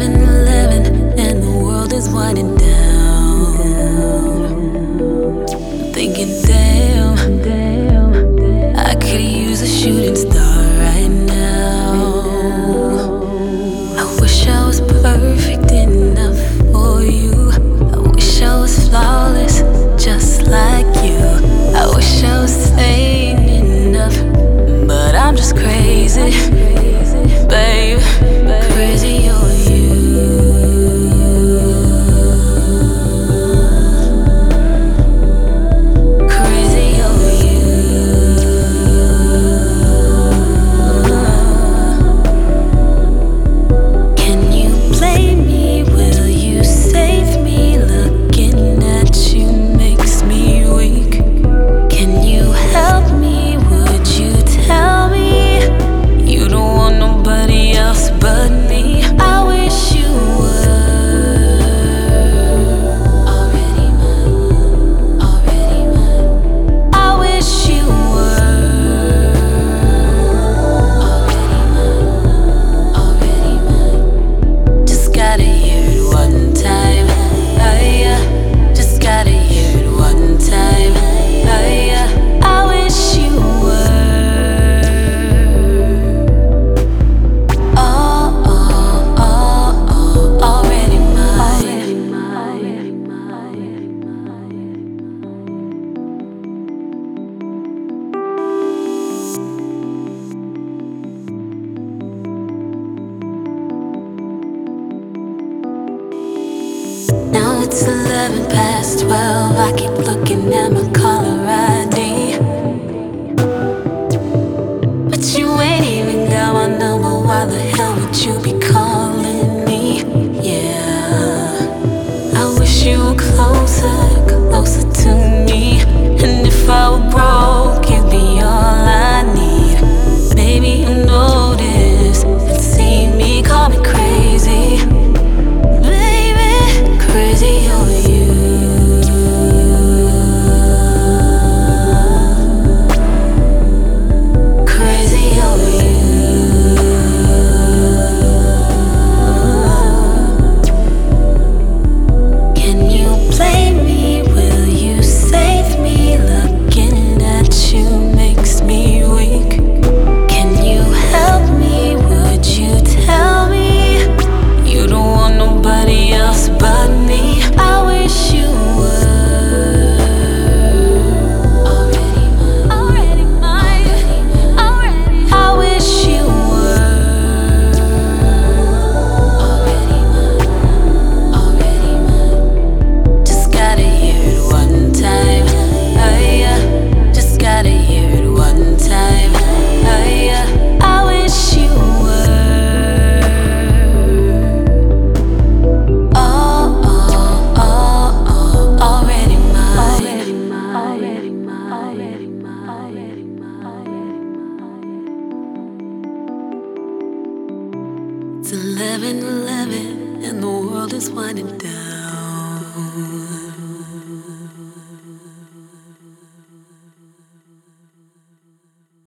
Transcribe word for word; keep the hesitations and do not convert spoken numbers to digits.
eleven eleven and the world is winding down. I'm thinking, damn, I could use a shooting star right now. I wish I was perfect enough for you. I wish I was flawless, just like you. I wish I was sane enough, but I'm just crazy, babe. Crazy over you. Crazy over you. Can you blame me? Will you save me? Looking at you makes me weak. Can you help me? Would you tell me you don't want nobody else but me? I wish you were already mine, already mine. I wish you were already mine, already mine. Just gotta hear it one time, oh yeah. Just gotta hear it one time, oh yeah. I wish you were oh, oh, oh, oh, already mine. Now it's eleven past twelve. I keep looking at my caller I D, but you ain't even got my number. Why the hell would you be calling me? Yeah, I wish you were closer, closer to me. And if I were broke, you'd be all I need. Maybe you notice and see me, call me crazy, baby. Crazy over you. Crazy over you. Can you blame me? Will you save me? Looking at you makes me weak. Can you help me? Would you tell me you don't want nobody else but me? I wish you were already mine, already mine, already. I wish you were already mine, already mine. Just gotta hear it one time, oh yeah. Just gotta hear it one time, oh yeah. I wish you were oh, oh, oh, oh, already mine. Already mine, already mine, already mine, already mine. It's eleven eleven and the world is winding down.